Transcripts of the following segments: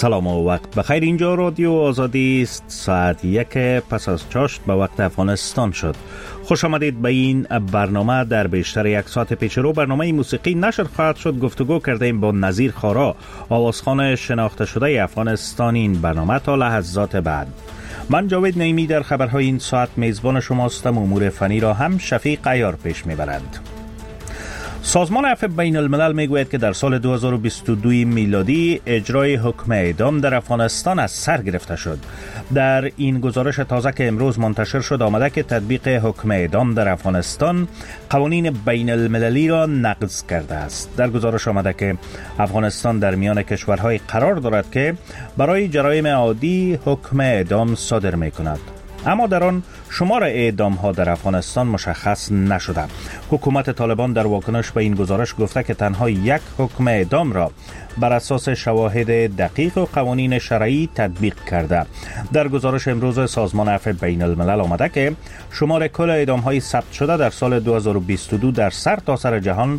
سلام و وقت بخیر. اینجا رادیو آزادی است. ساعت 1 پس از چاشت به وقت افغانستان شد. خوش آمدید به این برنامه. در بیشتر یک ساعت پیش رو برنامه موسیقی نشر خواهد شد. گفتگو کردیم با نظیر خارا، آوازخوان شناخته شده افغانستان. این برنامه تا لحظات بعد. من جاوید نعیمی در خبرهای این ساعت میزبان شماستم. امور فنی را هم شفیق عیار پیش میبرند. سازمان عفو بین الملل میگوید که در سال 2022 میلادی اجرای حکم اعدام در افغانستان از سر گرفته شد. در این گزارش تازه که امروز منتشر شد آمده که تطبیق حکم اعدام در افغانستان قوانین بین المللی را نقض کرده است. در گزارش آمده که افغانستان در میان کشورهای قرار دارد که برای جرایم عادی حکم اعدام صادر می کند، اما در آن شمار اعدام ها در افغانستان مشخص نشده. حکومت طالبان در واکنش به این گزارش گفته که تنها یک حکم اعدام را بر اساس شواهد دقیق و قوانین شرعی تطبیق کرده. در گزارش امروز سازمان عفو بین الملل آمده که شمار کل اعدام های ثبت شده در سال 2022 در سرتاسر جهان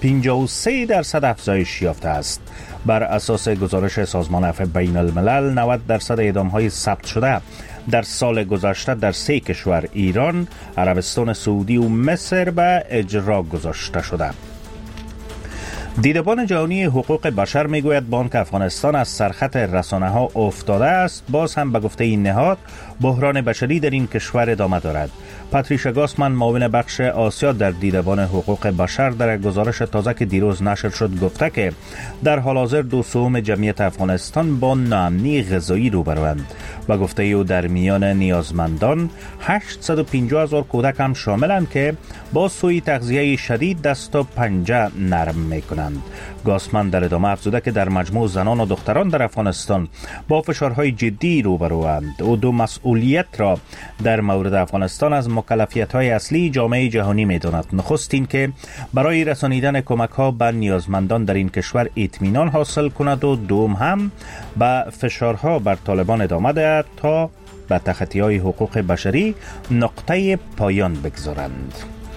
53% افزایش یافته است. بر اساس گزارش سازمان عفو بین الملل 90% اعدام های ثبت شده در سال گذشته در 3 کشور ایران، عربستان سعودی و مصر به اجرا گذاشته شده. دیدبان جهانی حقوق بشر میگوید بانک افغانستان از سرخط رسانه‌ها افتاده است. باز هم به گفته این نهاد بحران بشری در این کشور ادامه دارد. پاتریشا گاسمن، معاون بخش آسیا در دیدبان حقوق بشر، در گزارش تازه که دیروز نشر شد گفته که در حال حاضر 2/3 جمعیت افغانستان با ناامنی غذایی روبروند و گفته او در میان نیازمندان 850,000 کودک هم شاملند که با سوء تغذیه شدید دست و پنجه نرم میکنند. گاسمن در ادامه افزوده که در مجموع زنان و دختران در افغانستان با فشارهای جدی روبروند و دو مسئولیت را در مورد افغانستان از مکلفیت‌های اصلی جامعه جهانی می‌داند. نخست این که برای رسانیدن کمک‌ها به نیازمندان در این کشور اطمینان حاصل کند و دوم هم به فشارها بر طالبان ادامه دهد تا به تخطی‌های حقوق بشری نقطه پایان بگذارند.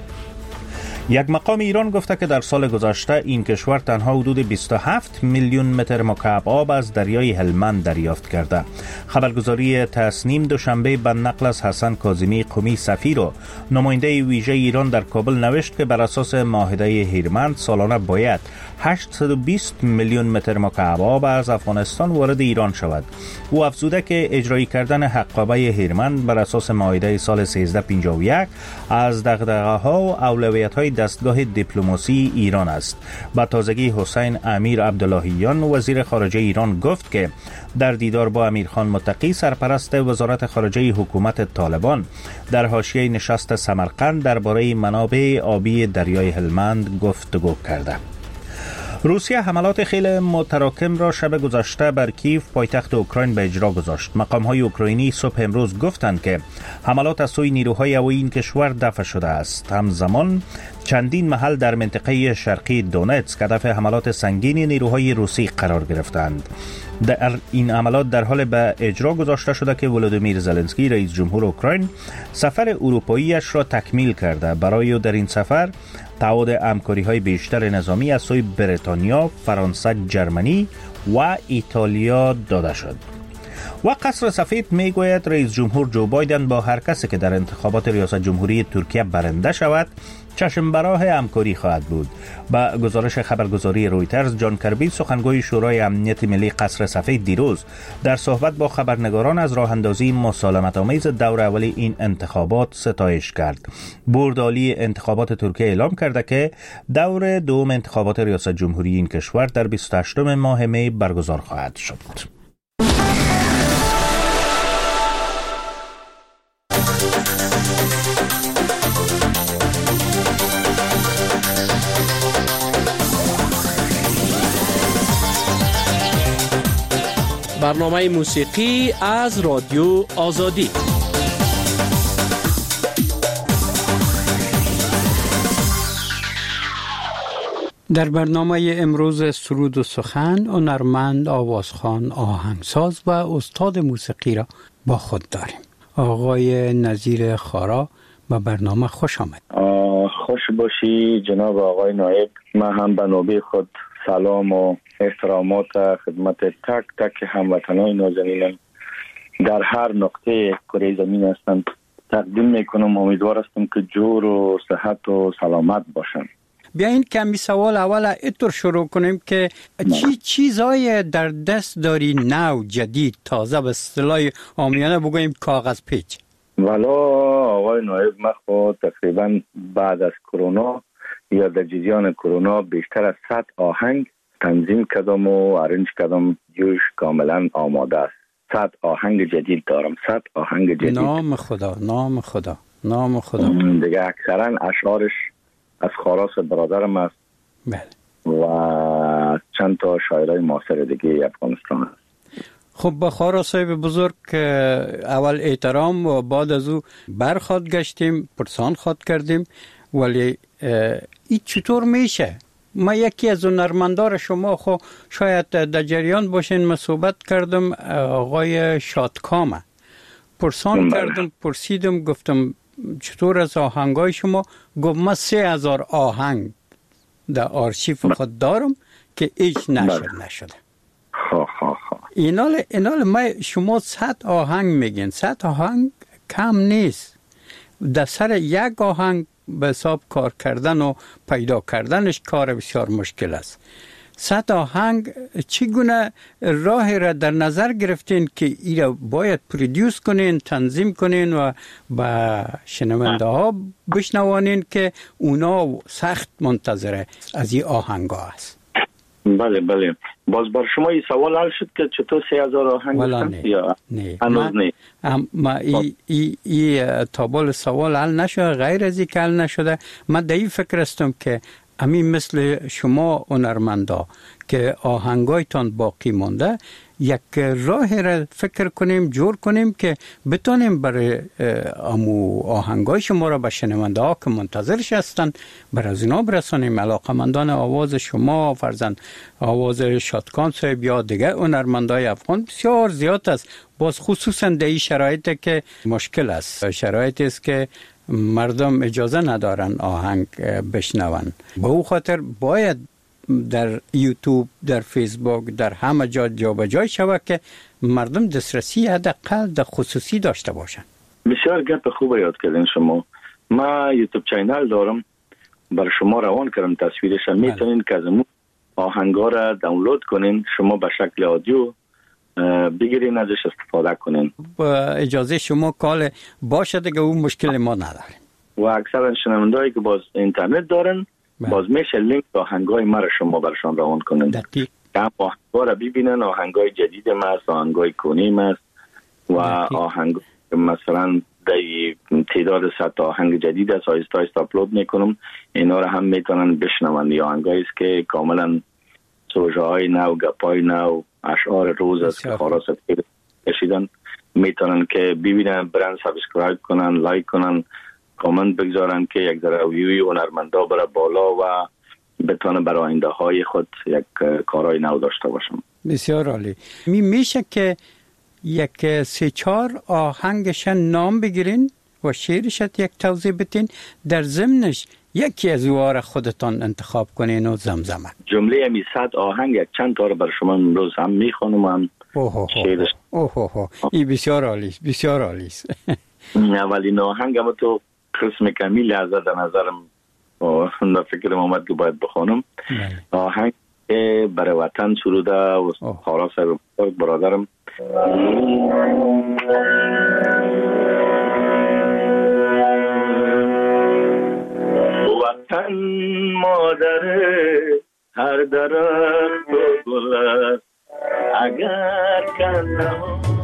یک مقام ایران گفته که در سال گذشته این کشور تنها حدود 27 میلیون متر مکعب آب از دریای هلمند دریافت کرده. خبرگزاری تصنیم دوشنبه به نقل از حسن کاظمی قمی سفیر و نماینده ویژه ایران در کابل نوشت که بر اساس معاهده هیرمند سالانه باید 820 میلیون متر مکعب آب از افغانستان وارد ایران شود. او افزوده که اجرایی کردن حقابه هیرمند بر اساس معاهده سال 1351 از دغدغه‌ها و اولویت‌های دستگاه دیپلماسی ایران است. با تازگی حسین امیر عبداللهیان وزیر خارجه ایران گفت که در دیدار با امیرخان متقی سرپرست وزارت خارجه حکومت طالبان در حاشیه نشست سمرقند درباره منابع آبی دریای هلمند گفتگو کرده. روسیه حملات خیلی متراکم را شب گذشته بر کیف پایتخت اوکراین به اجرا گذاشت. مقام‌های اوکراینی صبح امروز گفتند که حملات از سوی نیروهای هوایی این کشور دفع شده است. همزمان چندین محل در منطقه شرقی دونتسک هدف حملات سنگین نیروهای روسی قرار گرفتند. در این حملات در حال به اجرا گذاشته شده که ولودیمیر زلنسکی رئیس جمهور اوکراین سفر اروپاییش را تکمیل کرده. برای او در این سفر تعهد همکاری‌های بیشتر نظامی از سوی بریتانیا، فرانسه، جرمنی و ایتالیا داده شد. و قصر سفید میگوید رئیس جمهور جو بایدن با هر کسی که در انتخابات ریاست جمهوری ترکیه برنده شود چشم براه همکاری خواهد بود. با گزارش خبرگزاری رویترز، جان کربی سخنگوی شورای امنیت ملی قصر سفید دیروز در صحبت با خبرنگاران از راه اندازی مسالمت‌آمیز دور اولی این انتخابات ستایش کرد. بورد عالی انتخابات ترکیه اعلام کرده که دور دوم انتخابات ریاست جمهوری این کشور در 28 ماه می برگزار خواهد شد. برنامه موسیقی از رادیو آزادی. در برنامه امروز سرود و سخن هنرمند، آوازخوان، آهنگساز و استاد موسیقی را با خود داریم. آقای نظیر خارا به برنامه خوش آمد. خوش باشی جناب آقای نایب. من هم به نوبه خود سلام و احترامات خدمت تک تک هموطنان نازنینم در هر نقطه کره زمین هستند تقدیم میکنم. امیدوار هستم که جور و صحت و سلامت باشن. بیاین کمی سوال اول اینطور شروع کنیم که چی چیزای در دست داری نو جدید تازه به اصطلاح عامیانه بگوییم کاغذ پیچ؟ والا آقای نایب، من خود تقریبا بعد از کرونا یا در جریان کرونا بیشتر از 100 آهنگ تنظیم کردم و ارنج کردم. جوش کاملا آماده است. 100 آهنگ جدید دارم. 100 آهنگ جدید. نام خدا، نام خدا، نام خدا. دیگه اکثرا اشعارش از خاراس برادرم است. بله. و چند تا شاعرای معاصر دیگه افغانستان است. خب با خارا صاحب بزرگ اول احترام و بعد از او برخواد گشتیم، پرسان خواد کردیم، ولی این چطور میشه؟ ما یکی از هنرمندان شما خو شاید در جریان باشین، من صحبت کردم آقای شادکامه، پرسان کردم، پرسیدم، گفتم چطور از آهنگای شما؟ گفت من 3000 آهنگ در آرشیف خود دارم که هیچ نشده. اینال ما شما 100 آهنگ میگین. 100 آهنگ کم نیست. در سر یک آهنگ به حساب کار کردن و پیدا کردنش کار بسیار مشکل است. 100 آهنگ چگونه راهی را در نظر گرفتین که ای را باید پرودیوس کنین، تنظیم کنین و با شنونده ها بشنوانین که اونا سخت منتظره از این آهنگ ها است؟ بله بله. باز بر شما این سوال حل شد که چطور 3000 آهنگ هستند یا نه؟ ما ای تابال سوال حل نشده. غیر از این که حل نشده، من در این فکر هستم که همین مثل شما هنرمندا که آهنگایتان باقی مانده، یک راه را فکر کنیم، جور کنیم که بتونیم برای امو آهنگای شما را به شنونده ها که منتظرش هستن برای از اینا برسانیم. علاقمندان آواز شما، فرزند آواز شادکام صاحب یا دیگه هنرمندای افغان بسیار زیاد است. باز خصوصا در این شرایط که مشکل است، شرایطی است که مردم اجازه ندارن آهنگ بشنون. به او خاطر باید در یوتیوب، در فیسبوک، در همه جا به جای شود که مردم دسترسی حداقل در خصوصی داشته باشن. بسیار گپ خوب یاد کردین شما. ما یوتیوب چینل دارم، بر شما روان کردم تصویرش. میتونین که از اون آهنگا را دانلود کنین، شما به شکل آدیو بگیرین، ازش استفاده کنین. با اجازه شما کال باشه دیگه، اون مشکل ما نداریم. و اکثر شنوندهایی که باز اینترنت دارن باز میشه لینک آهنگای ما را شما برشان روان کنین. دقیق. آهنگا را ببینن. آهنگای جدید ما است، آهنگای کنی ما است و آهنگ مثلا در تعداد 100 آهنگ جدید است آیسته آیسته اپلود میکنم. اینا را هم میتونن بشنون. یا آهنگایی است که کاملا سوژه های نو، گپای نو، اشعار روز است که خلاص کشیدن، میتونن که ببینن، برن سابسکرایب کنن، لایک کنن، کامنت بگذارن که یک ذره ویوی هنرمندا بره بالا و بتونه برای آینده های خود یک کارهای نو داشته باشم. بسیار عالی. میشه که یک 3-4 آهنگش نام بگیرین و شعرش یک توضیح بدین، در ضمنش یکی از اوها خودتان انتخاب کنین و زمزمه. جمله می 100 آهنگ یک چند تا رو بر شما امروز هم میخوانم و هم شعرش. این بسیار عالی، بسیار عالی است. اولین آهنگ هم تو قسم کمیل از در نظرم و فکرم آمد که باید بخوانم. آهنگ برای وطن سروده و خارا صاحب برادرم. وطن مادر هر درخت و گل است، اگر کنه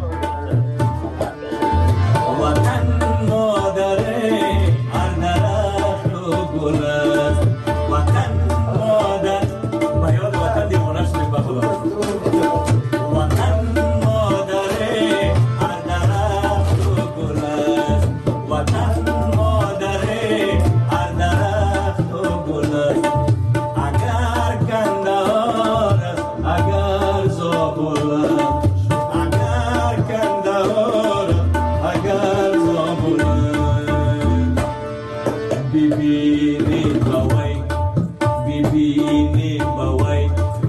وطن مادر هر درخت و گل است، وطن مادر و یاد وطن دیوانه شدیم بخدا. وطن مادر هر درخت و گل است، وطن مادر هر درخت و گل است، اگر کندهار است، اگر زابل است، اگر کندهار اگر زابل است، ببینی بوی، ببینی بوی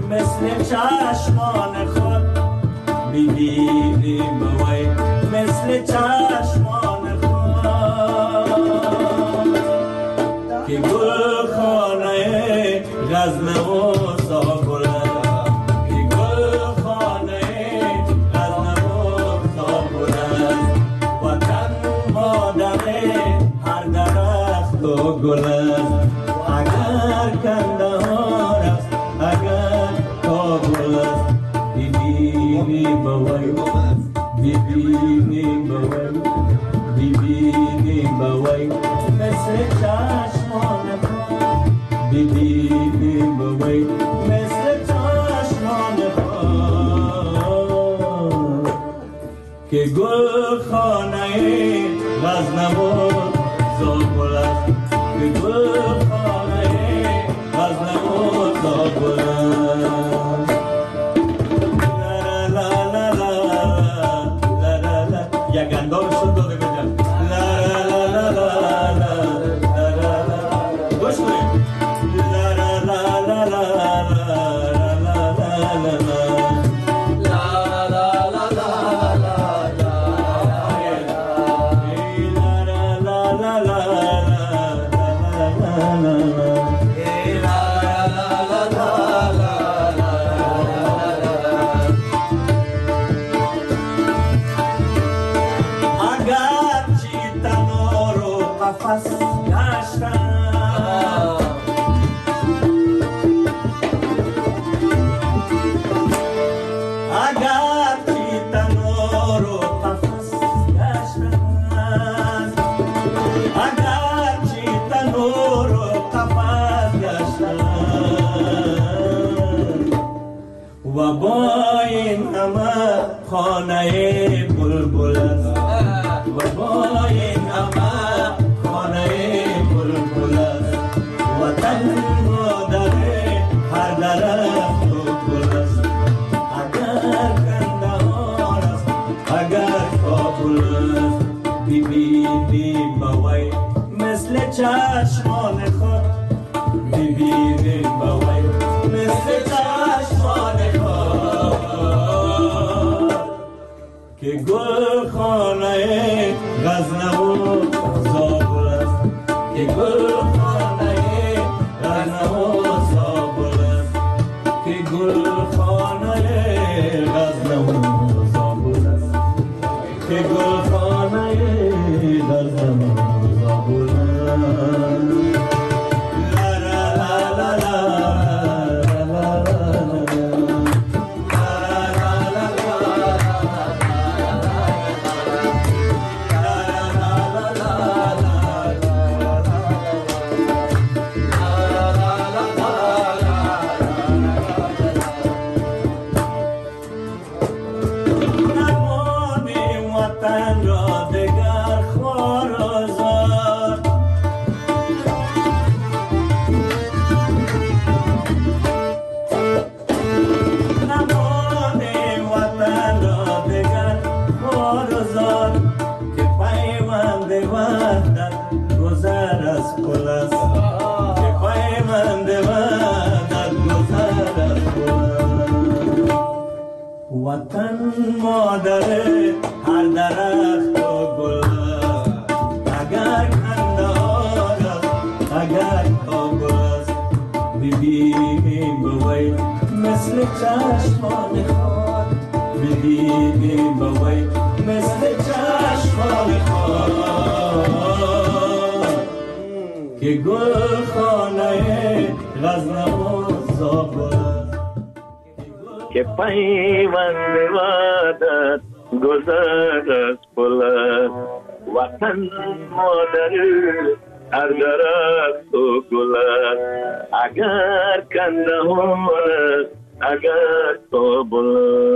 غزنویز آبل که گل خانه غزنویز آبل وطن مادر هر درخت و گل اگر کندهار است اگر کابل است ببینی بوی ببینی بوی ببینی بوی مثل چشمان خود ببینی بوی مثل چشمان خود که گل خانه غزنویز آبل است که گل خانه غزنویز آبل است یک اندام شد داده بجم گوش کنیم و با این همه خانه بلبل است و با این همه خانه بلبل است وطن مادر هر درخت و گل است اگر کندهار است اگر کابل است ببینی بوی مثل چشمان خود ببینی بوی مثل چشمان که گل خانه غزنویز آبل است که گل خانه غزنویز آبل است که گل خانه غزنویز آبل است که گل خانه غزنویز آبل است وطن مادر هر درخت و گل اگر کندهار است اگر کابل است ببینی بوی مثل چشمان خود ببینی بوی مثل چشمان خود که گل خانه غزنویز آبل که پیوند وعدت گذر از پل وطن مادر هر درخت و گل اگر کندهار است اگر کابل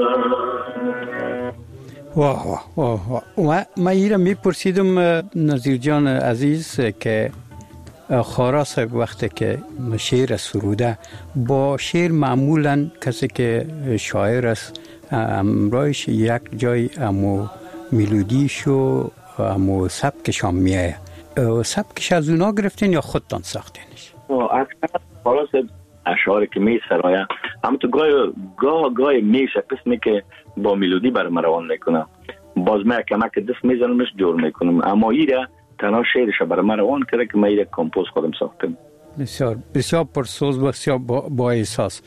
واه واه واه و ایرا میپرسیدم نظیر جان عزیز که خارا صاحب وقتی که شعر سروده با شعر معمولا کسی که شاعر است امرایش یک جای امو میلودیش و امو سبکش هم میایه سبکش از اونا گرفتین یا خودتان ساختینش؟ اکثر خارا صاحب اشعاری که می سرایه هم تو گاه میشه قسمی که با میلودی برام روان میکنم باز من کمک دست میزنمش جور میکنم اما ایره تنها شعرش برای من روان کرده که من یک کمپوز خودم ساختم بسیار بسیار پرسوز و بسیار با احساس.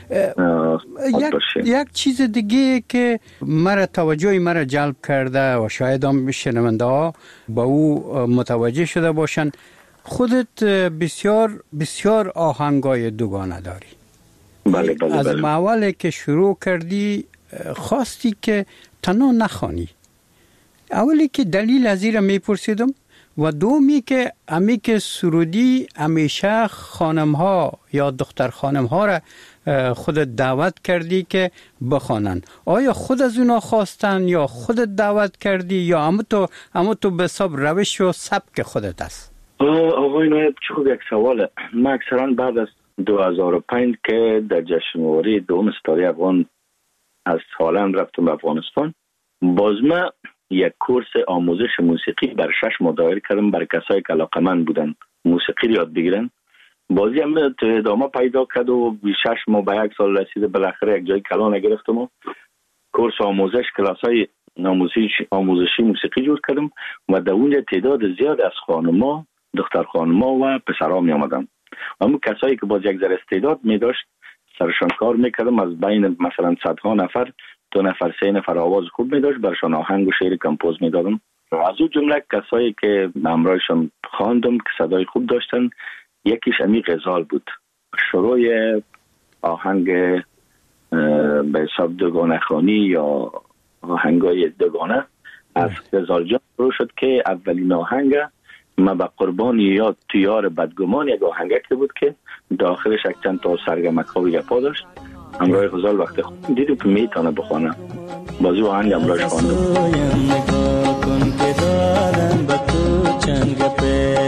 یک چیز دیگه که توجه مرا جلب کرده و شاید هم شنونده ها با او متوجه شده باشن، خودت بسیار بسیار آهنگای دوگانه داری. بله. از اولی که شروع کردی خواستی که تنها نخوانی. اولی که دلیل از این را میپرسیدم و دومی که امی که سرودی همیشه خانم ها یا دختر خانم ها را خودت دعوت کردی که بخوانن. آیا خود از اونا خواستن یا خودت دعوت کردی یا اما تو به حساب روش و سبک خودت است؟ آقای نایب چه خوب یک سواله. من اکثرا بعد از 2005 که در جشنواره دوم ستاره افغان از هالند رفتم به افغانستان، باز من یک کورس آموزش موسیقی بر 6 ماه دایر کردم برای کسایی که علاقه‌مند بودن موسیقی رو یاد بگیرن. بازی هم ادامه پیدا کرد و 6 ماه به 1 سال رسید. بالاخره یک جای کلان گرفتم و کورس آموزش کلاسای آموزشی موسیقی جور کردم و در اونجا تعداد زیاد از خانم‌ها، دختر خانم‌ها و پسرها می آمدن. اما کسایی که باز یک ذره استعداد می داشت سرشان کار میکردم. از بین مثلا صدها نفر 2 نفر 3 نفر آواز خوب می داشت، برشان آهنگ و شعر کمپوز می دادم. از اون جمله کسایی که همراهشان خواندم که صدای خوب داشتن، یکیش امی غزال بود. شروع آهنگ به حساب دوگانه خوانی یا آهنگای دوگانه از غزال جان شروع شد که اولین آهنگ ما به قربان یاد تو یار بدگمان یک آهنگه که بود که داخلش یک چند تا سرگمک ها و گپا داشت. همراه غزال وقتی خود دیدم که میتونه بخونه، بازی آهنگ همراهش خواندم. نگاه کن که دارم با تو چند گپ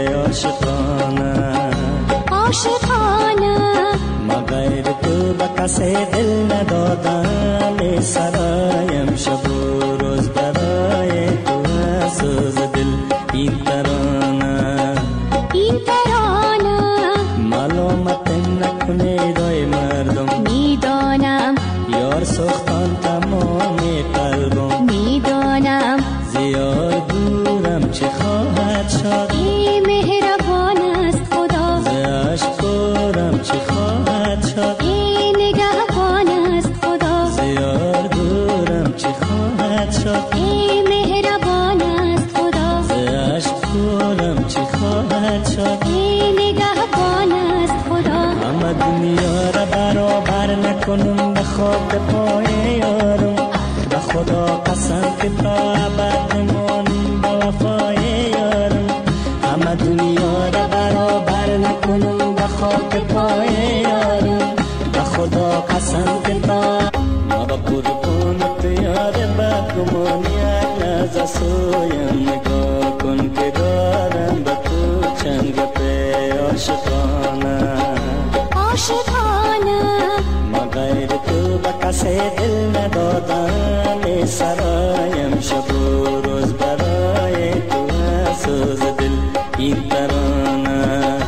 عاشقانه ما غیر تو به کسی دل ندادم، سرایم شب و روز برای تو سوز دل. این ترانه ملامت نکنه دای مردم، میدانم یار سختان تمام قلبم، میدانم زیاد دورم چه خواهد شد، ای مهربان است خدا، ز عشق دورم چه خواهد شد، ای نگهبان است خدا، زیاد دورم چه خواهد شد، ای مهربان است خدا، ز عشق دورم چه خواهد شد، ای نگهبان است خدا. همه دنیا را برابر نکنم به خواب پای یارم، به خدا قسم که تا ابد نمانم به وفای یارم. همه دنیا را برابر نکنم به خواب پای یارم، به خدا قسم که تا ما به قربان تو یار بدگمان یک لحظه سویم. نگاه کن که دارم به تو چند گپ عاشقانه ما غیر تو به کسی دل ندادم، سرایم شب و روز برای تو سوز دل. این ترانه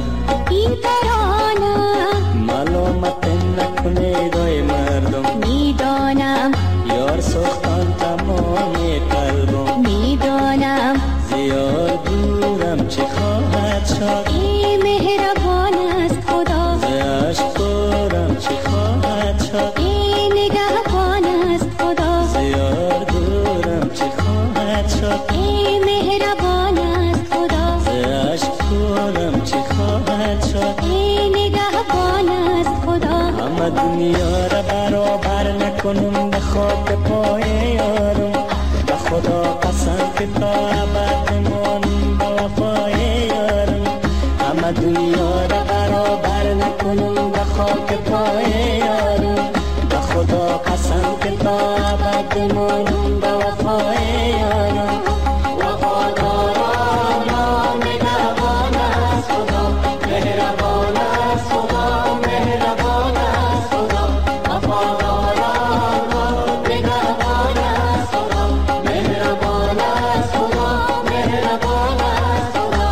ملامت نکنه دای مردم، میدانم یار سختان تمام قلبم، میدانم زیاد دورم چه خواهد شد، ای مهربان است خدا، ز عشق دورم چه خواهد شد، ای نگهبان است خدا، زیاد دورم چه خواهد شد، ای مهربان است خدا، ز عشق دورم چه خواهد شد، ای نگهبان است خدا. همه دنیا را برابر نکنم به خاک پای یارم، به خدا قسم که تا ابد نمانم به وفای یارم. همه دنیا را برابر نکنم به خاک پای یارم، به خدا قسم که تا ابد نمانم به وفای یارم. وفاداران یا نگهبان است خدا، مهربان است خدا، مهربان است خدا. وفاداران یا نگهبان است خدا، مهربان است خدا، مهربان است خدا.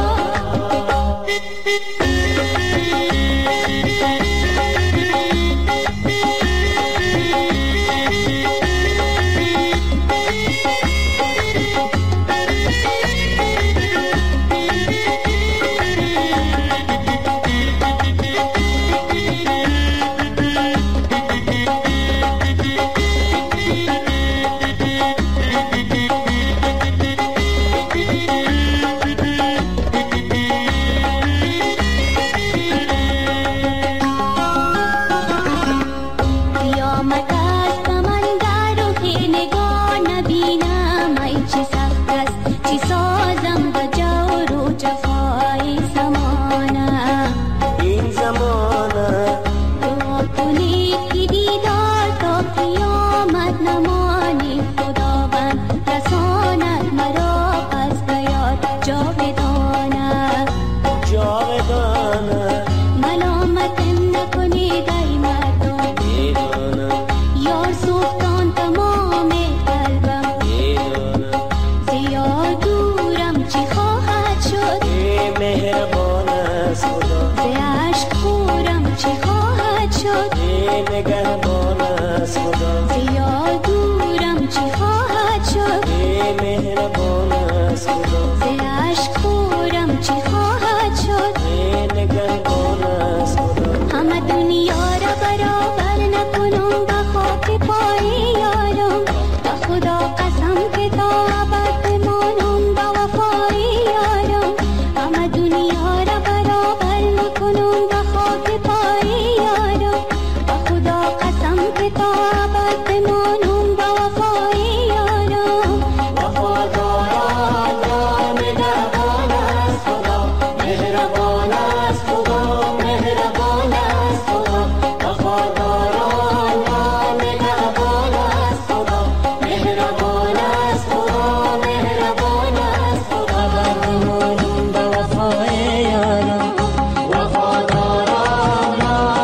مهربان است خدا ز اشک خورم چه خواهد شد نگهبان است خدا ز یاد دورم چه خواهد شد مهربان است خدا ز اشک خورم چه خواهد شد نگهبان است خدا همه دنیا را برابر نکنم به خاک پای یارم به خدا قسم که تا ابد بمانم به وفای یارم همه دنیا را برابر نکنم به خاک پای یارم به خدا قسم که تا ابد بمانم به وفای یارم وفاداران نگهبان است خدا مهربان است خدا مهربان است خدا وفاداران نگهبان است خدا مهربان است خدا مهربان است خدا بمانم به وفای یارم وفاداران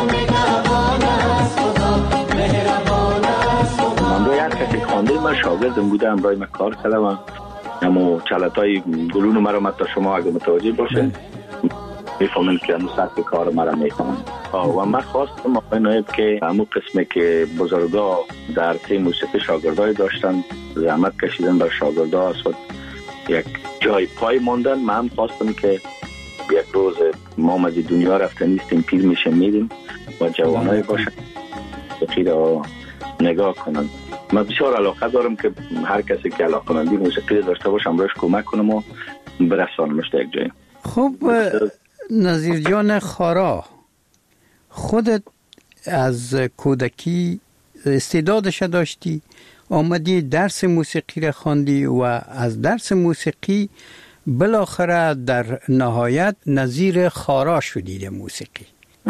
نگهبان است خدا مهربان است خدا من روی هر کسی خانده من شاگردم بودم برای من کار کردم اما چلتای گلون مرا متا شما اگه متوجه باشین میفهمین که همون سطح کار مرا میخوام و من خواستم آقای نایب که همون قسمه که بزرگا در تیم موسیقی شاگردای داشتن زحمت کشیدن بر شاگردا است یک جای پای موندن من هم خواستم که یک روز ما از دنیا رفته نیستیم پیر میشه میریم و جوانای باشن موسیقی را نگاه کنن من بسیار علاقه دارم که هر کسی که علاقه‌مندی موسیقی داشته باشم روش کمک کنم و برسانمش در یک جای. خب نظیر جان خارا، خودت از کودکی استعدادش داشتی، آمدی درس موسیقی را خواندی و از درس موسیقی بالاخره در نهایت نظیر خارا شدی در موسیقی.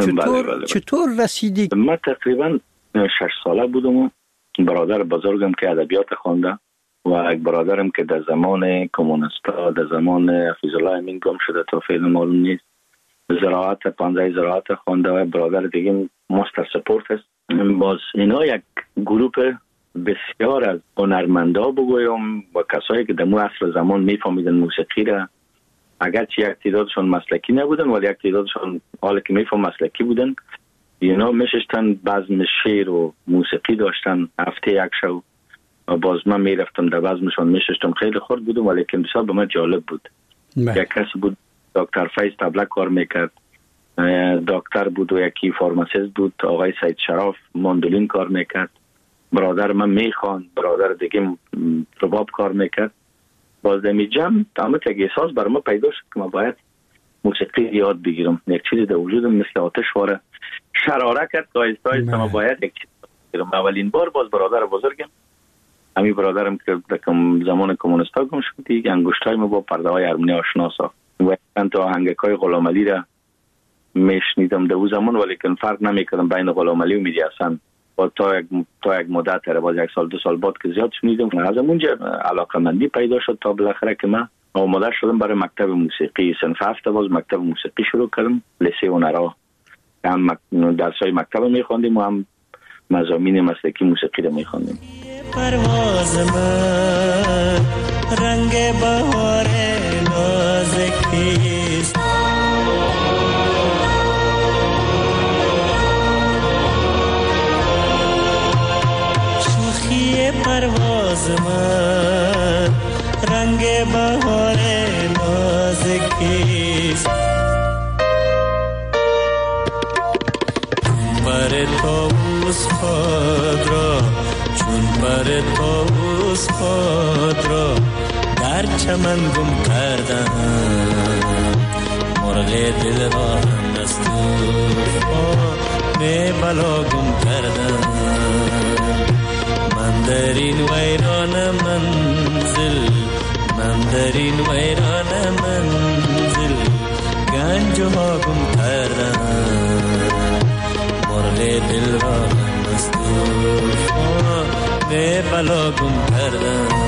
چطور رسیدی؟ من تقریبا 6 ساله بودم و برادر بزرگم که ادبیات خوانده و یک برادرم که در زمان کمونیستا در زمان حفیظ الله امین گم شده تا فعلا معلوم نیست زراعت 15 زراعت خوانده و برادر دیگه مستر سپورت است. باز اینا یک گروه بسیار از هنرمندا بگویم و کسایی که در مو عصر زمان میفهمیدن موسیقی را، اگرچه یک تعدادشون مسلکی نبودن ولی یک تعدادشون حالا که میفهم مسلکی بودن، اینا میشستن بزم شعر و موسیقی داشتن هفته یک شو و باز من میرفتم در بزمشون میشستم. خیلی خرد بودم ولی که بسیار به من جالب بود. یک کسی بود دکتر فیض تبلک کار میکرد، دکتر بود و یکی فارماسیست بود آقای سید شراف ماندولین کار میکرد، برادر من میخوان، برادر دیگه رباب کار میکرد. باز دمی جمع تمامت یک احساس بر ما پیدا شد که من باید موسیقی یاد بگیرم. یک چیزی در وجودم مثل آتش واره شراره کرد که آیسته ما باید یک چیز بگیرم. اولین بار باز برادر بزرگم، همین برادرم که در زمان کمونیستا گم شد، دیگه انگشتای ما با پرده های ارمنی آشنا ساخت و چند تا آهنگکای غلام علی را میشنیدم در اون زمان، ولی که فرق نمیکردم بین غلام علی و مهدی حسن. با تا یک مدت باز 1 سال 2 سال بعد که زیاد شنیدم از اونجا علاقه‌مندی پیدا شد تا بالاخره که من آماده شدم برای مکتب موسیقی. صنف 7 باز مکتب موسیقی شروع کردم، لیسه هنرها. هم درسای مکتب میخواندیم و هم مضامین مسلکی موسیقی رو میخواندیم. پرواز من رنگ بهار نازکیست، شوخی پرواز من رنگ بهار نازکیست، بر طاووس خود را چون بر طاووس خود را در چمن گم کردم، مرغ دل را هم از طوفان بلا گم کردم. من در این ویران منزل، من در این ویران منزل گنج ها گم کردم، مرغ دل را هم از طوفان بلا گم کردم.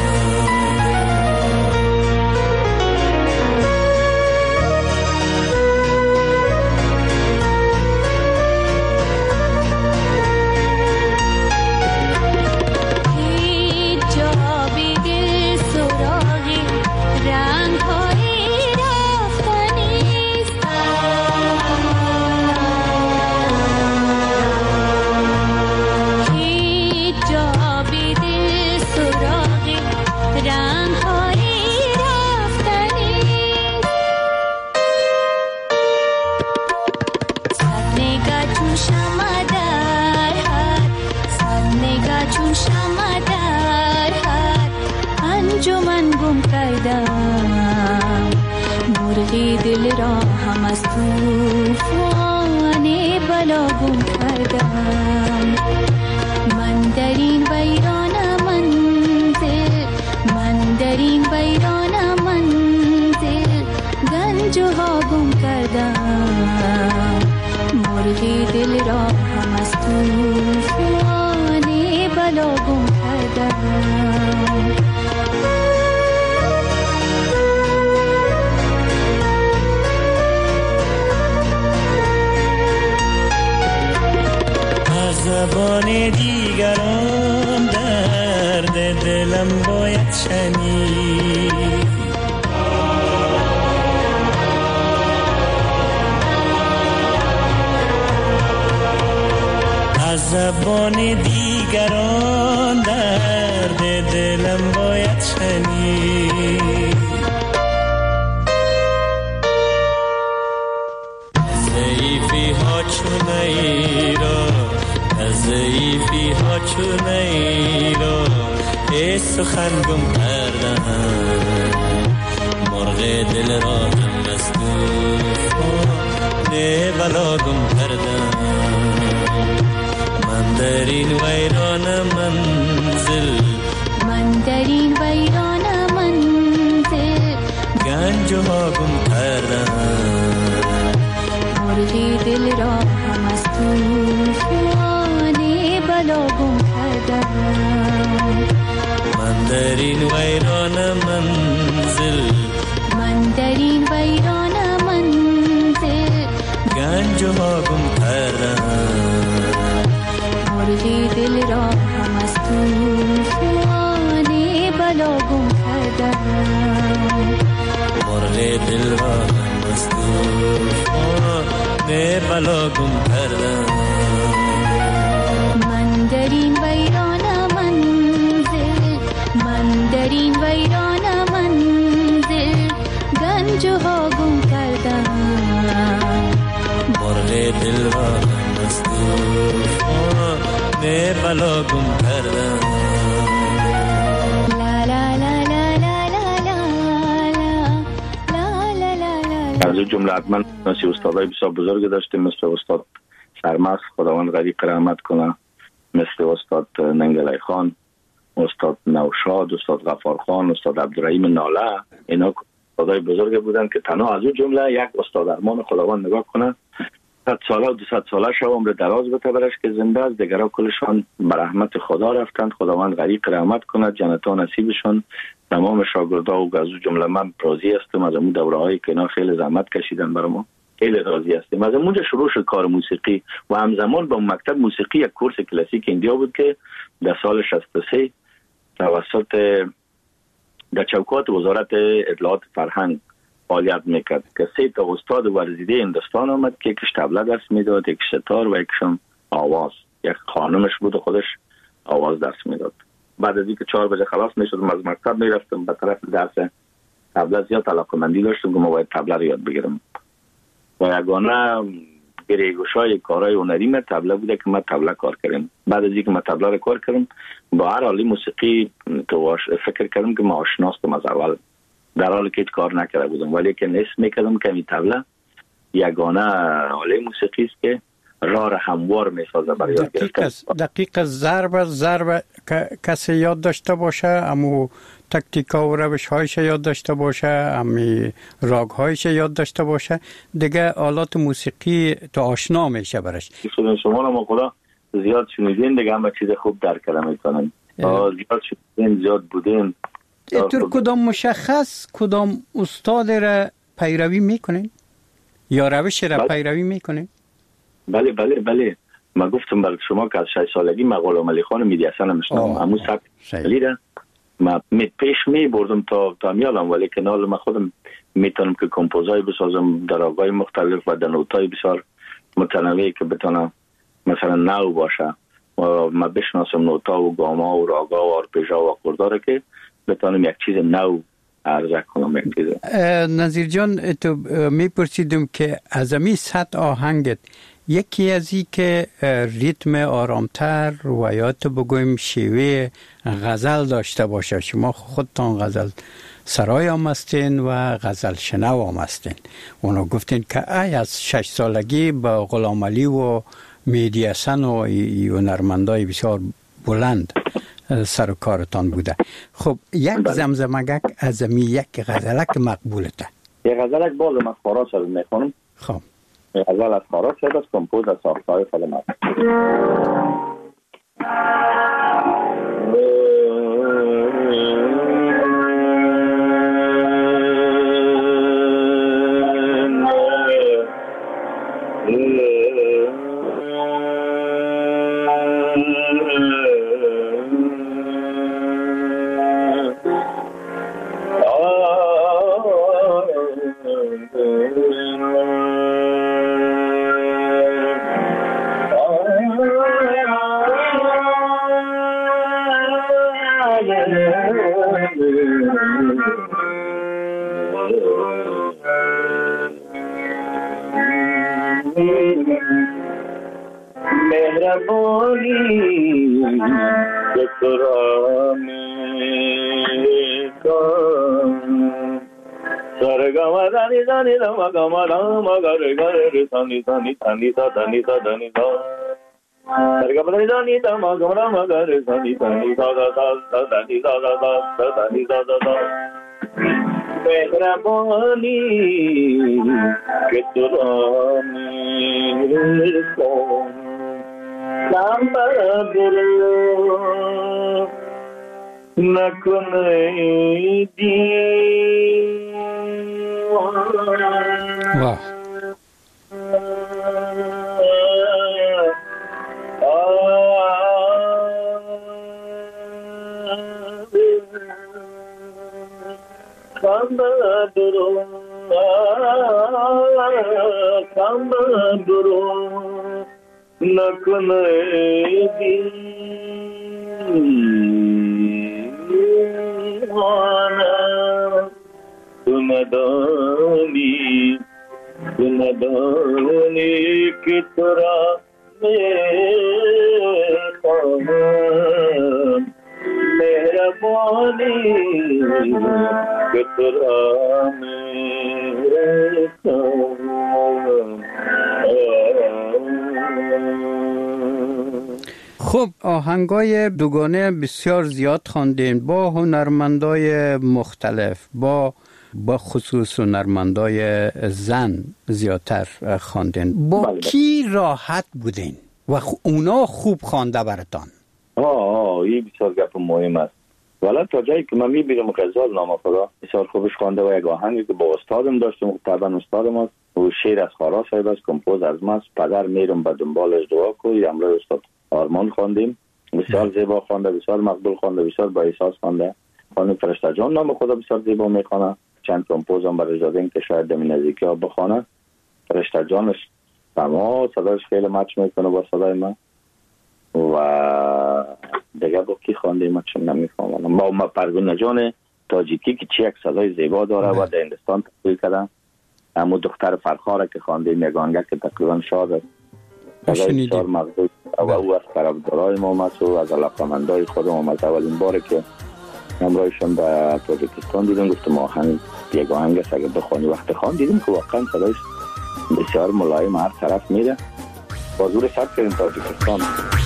رنگ های رفتنی چون شمع در هر سر نگاه چون شمع در هر انجمن گم کردم مرغی دل را هم از طوفان بلا گم کردم من در این ویران منزل من در این ویران منزل گنج ها گم کردم مرغی دل را هم از طوفان بلا گم کردم زبان دیگران درد دلم باید شنید از زبان دیگران درد دلم باید شنید ضعیفی ها چون ایران ضعیفی ها چون ایران ای سخن گم کردم مرغ دل را هم از طوفان بلا گم کردم من در این ویران منزل من در این ویران منزل گنج ها گم کردم مرغ دل را هم از طوفان بلا گم کردم من در این ویران منزل من در این ویران منزل گنج ها گم کردم مرغ دل را هم از طوفان بلا گم کردم مرغ دل را هم از طوفان بلا گم کردم من در این ویران منزل من در این ویران منزل گنج ها گم کردم مرغ دل را هم از طوفان بلا گم کردم لا لا لا لا لا لا لا لا لا لا از جمله حتما نسی استادای بسیار بزرگ داشتیم مثل استاد سرمست خداوند غریق رحمت کنه مثل استاد ننگلای خان استاد نوشاد استاد غفار خان استاد عبدالرحیم ناله اینا استادای بزرگ بودن که تنها از اون جمله یک استاد ارمان خداوند نگاه کنه 100 ساله و 200 ساله شو عمر دراز بته برش که زنده است دیگرها کلشان به رحمت خدا رفتند خداوند غریق رحمت کنه جنتا نصیبشون تمام شاگردا و از اون جمله من راضی هستم از اون دوره‌هایی که اینا خیلی زحمت کشیدن برای ما خیلی راضی هستیم از اونجا شروع شد کار موسیقی و همزمان با مکتب موسیقی یک کورس کلاسیک ایندیا بود که در سال 63 توسط در چوکات وزارت اطلاعات فرهنگ فعالیت میکرد که 3 تا استاد ورزیده هندوستان آمد که یکیش طبله درس میداد یکیش ستار و یکیشم آواز یک خانمش بود و خودش آواز درس میداد بعد از اینکه 4 بجه خلاص میشدم از مکتب میرفتم به طرف درس طبله زیاد علاقه‌مندی داشتم که ما باید طبله رو یاد بگیرم و یگانه گریگوشای کارهای هنری من طبله بوده که من طبله کار کردم بعد از اینکه من طبله رو کار کردم با هر حالی موسیقی تو فکر کردم که ما آشناستم از اول در حالی که هیچ کار نکرده بودم ولی که نصف میکردم که این طبله یگانه حاله موسیقی است که راه هموار میسازه برای یاد گرفتن دقیق ضرب کسی یاد داشته باشه اما تکتیکا و روش هایش یاد داشته باشه امی راگ هایش یاد داشته باشه دیگه آلات موسیقی تو آشنا میشه برش شما رو ما خدا زیاد شنیدین دیگه همه چیز خوب درک کرده میکنن زیاد شنیدین زیاد بودین اینطور کدام مشخص کدام استاد را پیروی میکنین یا روش را پیروی میکنین؟ بله بله بله ما گفتم برای شما که از 6 سالگی من غلام علی خان میدی حسن میشنم همون سبک ما پیش می بردم تا میالم ولی که نال من خودم میتونم که کمپوزای بسازم در آقای مختلف و در نوتای بسیار متنوعی که بتونم مثلا نو باشه و من بشناسم نوتا و گاما و راگا و آرپیژا و آکورداره که بتونم یک چیز نو عرضه کنم یک چیز. نظیر جان تو میپرسیدم که از امی 100 آهنگت یکی از این که ریتم آرامتر و یا تو بگویم شیوه غزل داشته باشه. شما خودتان غزل سرای هم هستین و غزل شنو هم هستین. اونا گفتین که ای از 6 سالگی با غلام علی و مهدی حسن و هنرمندای بسیار بلند سر و کارتان بوده. خب یک زمزمگک از یک غزلک مقبولته. یک غزلک باز من خارا شد میخونم. خب غزل از خارا شد از کمپوز از ساختای فلمت. واو خب آهنگای دوگانه بسیار زیاد خواندین با هنرمندای مختلف، با خصوص هنرمندای زن زیادتر خواندین. با کی راحت بودین و اونا خوب خوانده براتان؟ این بسیار گپ مهم است. والا تا جایی که من میبینم غزال نام خدا بسیار خوبش خوانده و یک آهنگی که با استادم داشتم، طبعا استادم است و شعر از خارا صاحب است، کمپوز از ماست. پدر میرم به دنبالش دعا کنی، امروز استاد آرمان خواندیم، بسیار زیبا خوانده، بسیار مقبول خوانده، بسیار با احساس خوانده. خانم فرشته جان نام خدا بسیار زیبا میخوانه. چند کمپوز هم برای دادیم که شاید دمی نزدیکی ها بخوانه. فرشته جانش تمام صدایش خیلی مچ میکنه با صدای من. و دیگه با کی خوانده من چون نمیفهمم. با پروین جان تاجیکی که چی یک صدای زیبا داره و در هندستان تحصیل کرده. اما دختر فرخاره که خوانده یگانگه که تقریبا شاد است. صدای بسیار مقبول و او از طرفدارای ما است و از علاقه‌مندای خودم از اولین باره که همراهشون به تاجیکستان دیدم گفتم آهنگ یک آهنگ است اگه بخوانی. وقت خوان دیدم که واقعا صدایش بسیار ملایم هر طرف میره. بازور سب کردیم تاجیکستان.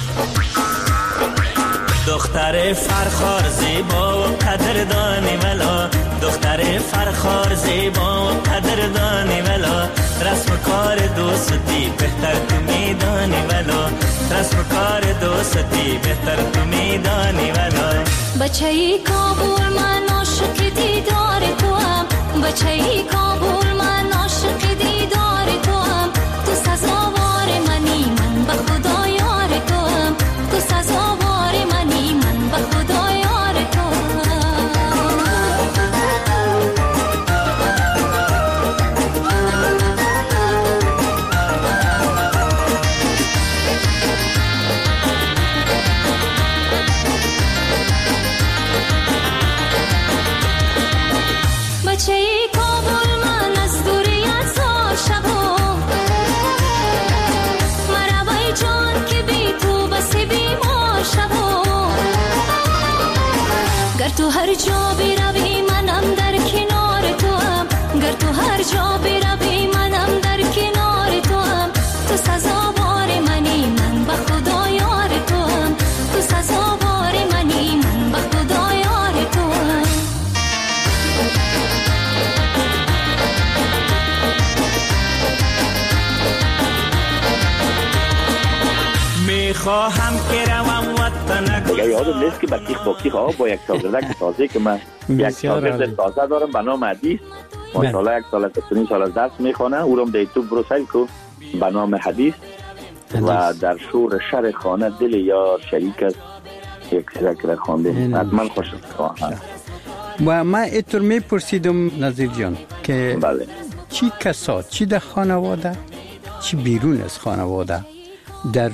دختر فرخار زیبا و قدردانی ولا، دختر فرخار زیبا و قدردانی ولا، رسم کار دوستی بهتر تو میدانی ولا، رسم کار دوستی بهتر تو میدانی ولا. بچه‌ای کابل من عاشق دیدار تو هم، بچه‌ای کابل من عاشق دیدار تو هم، تو سزاوار منی من به خدا یار تو هم، تو سزاوار منی من به خدا یار تو هم. بچه‌ای کابل من از هر جا بروی منم در کنار تو هم، گر تو هر جا بروی منم در کنار تو هم. تو سزاوار منی من به خدا یار تو هم، تو سزاوار منی من به خدا یار تو هم. میخواهم که روم وطن دیگه یادم نیست که با تیخ با تیخ با یک شاگردک تازه که من یک شاگرد تازه دارم به نام حدیث، ماشاءالله یک سال از 2 سال از درس میخونه، او رو در یوتیوب برو سرچ کن به نام حدیث و در شور شر خانه دل یار شریک است، یک سرک خوانده حتما خوشت خواهم. و من اینطور میپرسیدم نظیر جان که بله چی کسا، چی در خانواده چی بیرون از خانواده در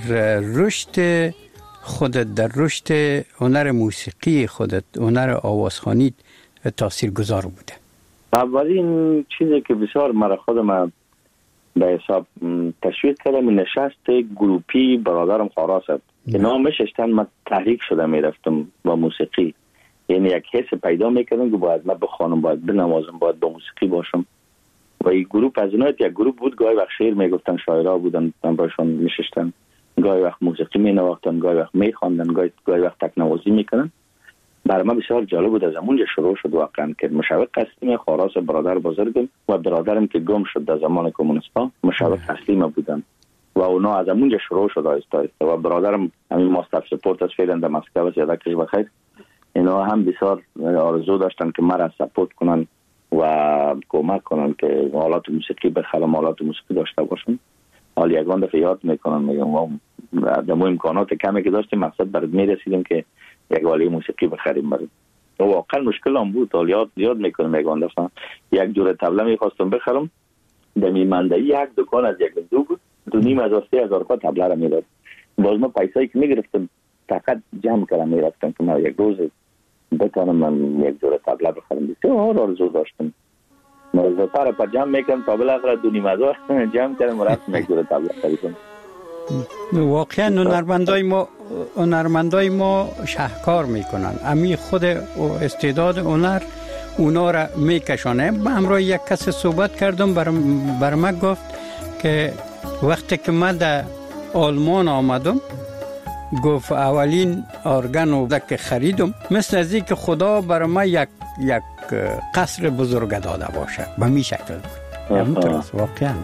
رشد خودت، در رشد هنر موسیقی خودت، هنر آوازخوانی تاثیر گذار بوده؟ اولین چیزی که بسیار مرا خودم به حساب تشویق کردم نشست گروپی برادرم خاراس که نامش اشتن من تحریک شده میرفتم با موسیقی، یعنی یک حس پیدا میکردم که باید من بخوانم، باید بنوازم، باید با موسیقی باشم. و این گروپ از اینایت یک گروپ بود، گاهی وقت شعر میگفتن، شاعرها بودن، من باشون میشستم، گاهی وقت موسیقی مینواختن، گاهی وقت میخواندن، گاهی وقت تکنوازی میکنن. برای من بسیار جالب بود. از اونجا شروع شد واقعا که مشوق اصلی خاراس برادر بزرگم و برادرم که گم شد در زمان کمونیستا مشوق اصلی ما بودن و اونا از اونجا شروع شد آهسته آهسته. و برادرم همین ماستر سپورت از فعلا در مسکو است، یادکش بخیر، اینا هم بسیار آرزو داشتن که مرا سپورت کنن و کمک کنن که آلات موسیقی بخرم، آلات موسیقی داشته باشم. حال یگان دفعه یاد میکنم میگم ما در امکانات کمی که داشتیم مقصد برات میرسیدیم که یک آله موسیقی بخریم برات. واقعا مشکل هم بود. حال یاد میکنم یگان دفعه یک جور طبله میخواستم بخرم، در میمندهی یک دکان از یک دو بود، 2,500-3,000 روپیه طبله را میداد. باز ما پیسایی که میگرفتم فقط جمع کردم میرفتم که من یک روز بتانم من یک جور طبله بخرم. بسیار آرزو داشتم. مرزا پاره پر جمع میکنم تا بالاخره 2,500 جمع کردم و رفتم یک جور طبله خریدم. واقعا هنرمندای ما شهکار میکنن، امی خود استعداد هنر اونا را میکشانه. من همراه یک کس صحبت کردم، بر من گفت که وقتی که من در آلمان آمدم گفت اولین ارگن رو که خریدم مثل از این که خدا بر من یک قصر بزرگ داده باشه، به می شکل بود. واقعا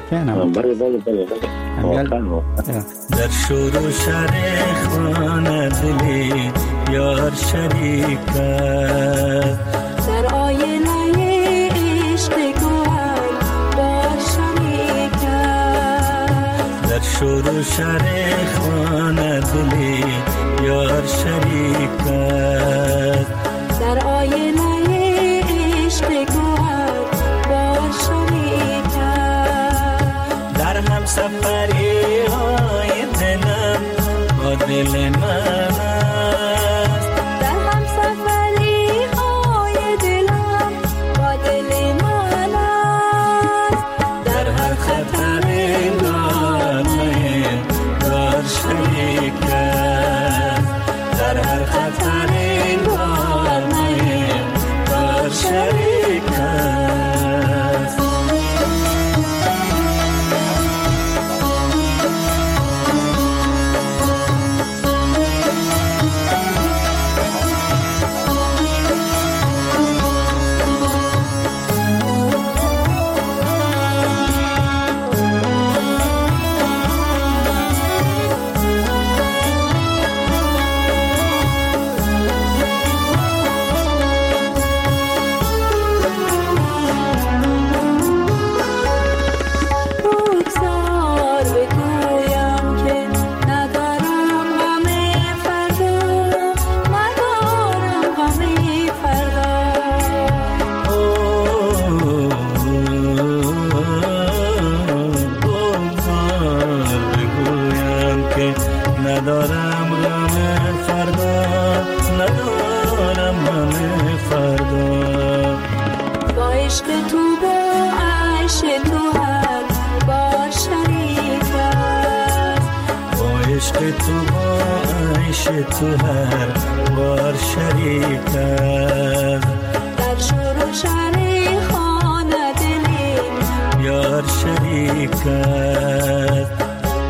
در شور و شر خانه دلی یار شریک است، در آینه عشق گوهر بار شریک است، در شور و شر خانه دلی یار شریک است، در آینه عشق گوهر بار شریک است، در هم سفری های دلم با دل من است، در هم سفری های دلم با دل من است، در هر خطر نامه دار شریک است، در هر خطر نامه دار شریک است. ندارم غم فردا، ندارم غم فردا، با عشق تو با عشق تو هر بار شریک است، با عشق تو با پیش تو هر بار شریک است، در شور و شر خانه دلی یار شریک است.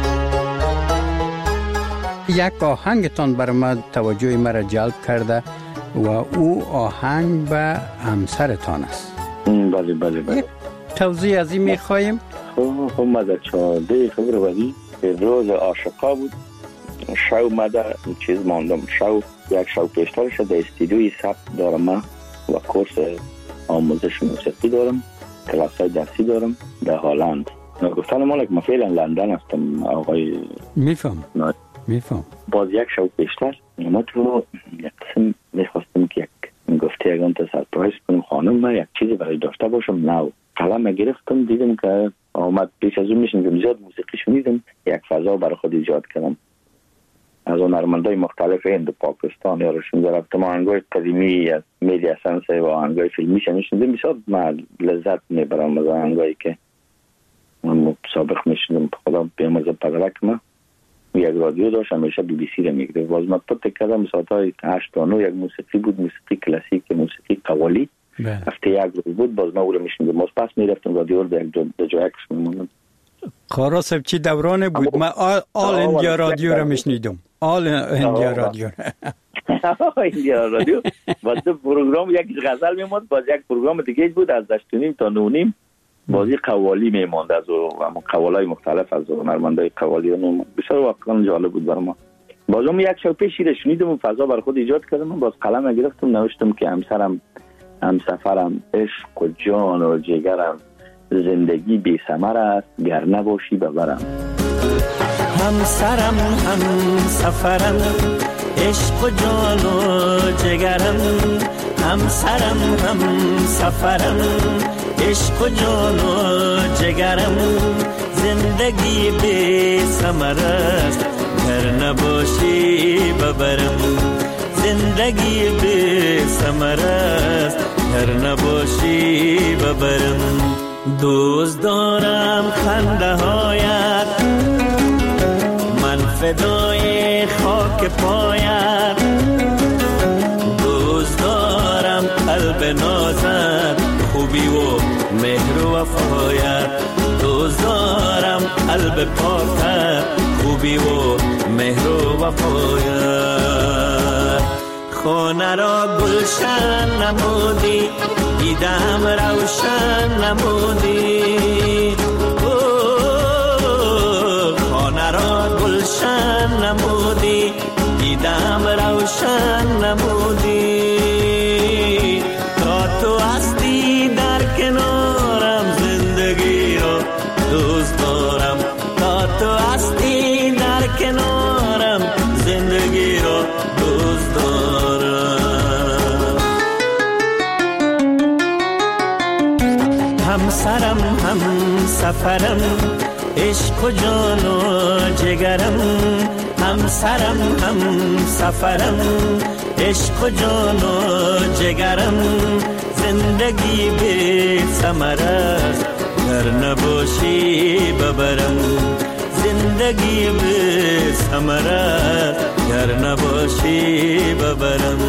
یک آهنگتان بر ما توجه مرا جلب کرده و او آهنگ به همسرتان است. بله بله بله. توضیح از این میخواییم؟ خب ما در 14 فبروری روز عاشقا بود. شو مده چیز ماندم، یک شو پیشتر شد. در استودیوی ثبت دارم من و کورس آموزش موسیقی دارم، کلاس های درسی دارم در هلند. گفتن مالک ما فعلا لندن هستم آقای. میفهم. باز یک شو پیشتر ما تو یک قسم میخواستم که یک گفته اگرم تا سرپرایز کنم خانم، من یک چیزی برای داشته باشم. نو قلم گرفتم دیدم که آمد پیش از اون میشنیدم زیاد موسیقی شنیدم، یک فضا برای خود ایجاد کردم. از اون هنرمندای مختلف هند و پاکستان یا روشون رفتم، آهنگای قدیمی از میدیا سنس و آهنگای فیلمی شنیدم. بسیار من لذت میبرم از آهنگایی که من سابق میشنیدم. خدا بیامرزه پدرک من یک رادیو داشت، همیشه بی بی سی رو میگرفت. باز من پت کردم ساعتای 8 تا 9 یک موسیقی بود، موسیقی کلاسیک، موسیقی قوالی. هفته یک روز بود باز ما او رو میشنیدم. باز پس میرفتم رادیو رو به یک جا اکس میموندم. خارا صاحب چی دورانه بود؟ من آل اندیا رادیو رو میشنیدم. آل اندیا رادیو. اندیا رادیو. باز پروگرام یک غزل میموند، باز یک پروگرام دیگه بود از 8:30 تا 9:30 بازی قوالی میموند، از همون قوالای مختلف از هنرمندای قوالی میموند. بسیار واقعا جالب بود برام. بازم یک شب پیش رو شنیدم و فضا برای خود ایجاد کردم. باز قلم گرفتم نوشتم که همسفرم عشق و جان و جگرم، زندگی بی ثمر است گر نباشی ببرم. همسرم همسفرم عشق و جان و جگرم، همسرم همسفرم عشق و جان و جگرم، زندگی بی ثمر است گر نباشی ببرم، زندگی بی ثمر است گر نباشی ببرم. دوست دارم خنده هایت، من فدای خاک پایت، دوست دارم قلب نازت، خوبی و مهر و وفایت، دوست دارم قلب پاکت، خوبی و مهر و وفایت. خانه را گلشن نمودی، دیدم روشن نمودی، خانه را گلشن نمودی، دیدم روشن نمودی. تا تو هستی در کنارم، زندگی را دوست دارم. تا تو هستی در کنارم، زندگی را دوست دارم. همسرم همسفرم عشق و جان و جگرم، همسرم همسفرم عشق و جان و جگرم، زندگی بی ثمر است گر نباشی ببرم، زندگی بی ثمر است گر نباشی ببرم.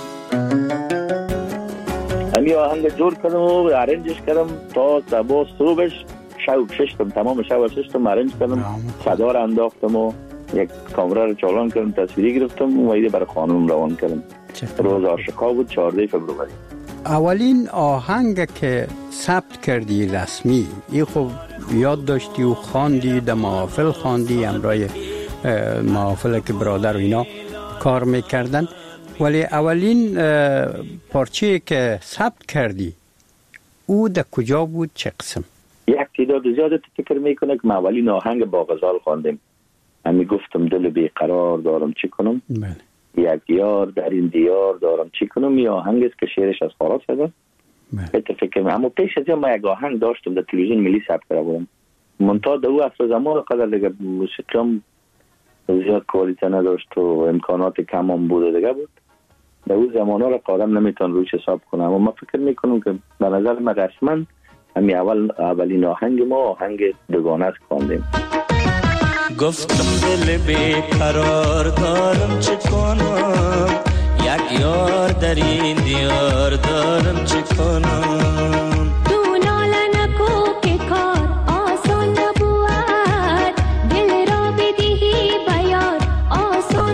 همی آهنگ جور کردم و ارنجش کردم تا صبح صبحش ششتم، تمام شب ششتم ارنج کردم، صدا را انداختم و یک کامera رو چالان کردم، تصویری گرفتم و ایده برای خانم روان کردم. روز عاشقا بود 14 فبروری. اولین آهنگ که ثبت کردی رسمی، این خب یاد داشتی و خواندی، در محافل خواندی، امرای محافل که برادر و اینا کار میکردن، ولی اولین پارچه که ثبت کردی او در کجا بود، چه قسم؟ یک تعداد زیاده فکر میکنه که من اولین آهنگ با غزال خواندم. من گفتم دل بیقرار دارم چی کنم، یک یار در این دیار دارم چی کنم. این آهنگ است که شعرش از خاراس شده. فکر میکنم اما پیش از این من یک آهنگ داشتم در تلویزیون ملی ثبت کرده بودم، منتها در او اصل زمان قدر دیگه موسیقیم زیاد کوالیته نداشت و امکانات کم هم بود دیگه بود. در او زمان ها را قادم نمیتون روش حساب کنم. اما من فکر میکنم که به نظر من رسما همین اولین آهنگ ما آهنگ دوگانه است خواندیم. گفتم دل بیقرار دارم چه کنم، یک یار در این دیار دارم چه کنم. تو ناله نکو که کار آسان نبود، دل را بدهی بیار آسان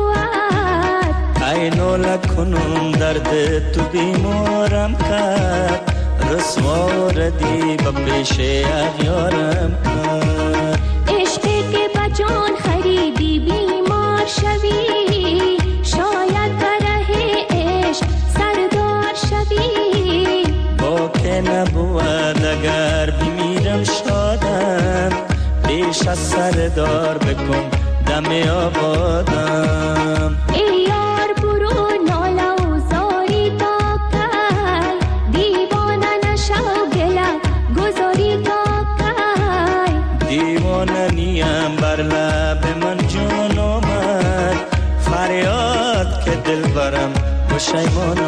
نبود. ای ناله کنم درد تو بیمارم کرد، رسوا ردی به پیش اغیارم کرد. عشقی که بجان خریدی بیمار شوی، شاید بره عشق سردار شوی. با که نبود اگر بمیرم شادم، پیش از سردار بکن دم آبادم. ای یار برو ناله و زاری تا کی، دیوانه نشو گله گذاری تا کی. دیوانه نیم بر لب من جان آمد، فریاد که دل برم پشیمان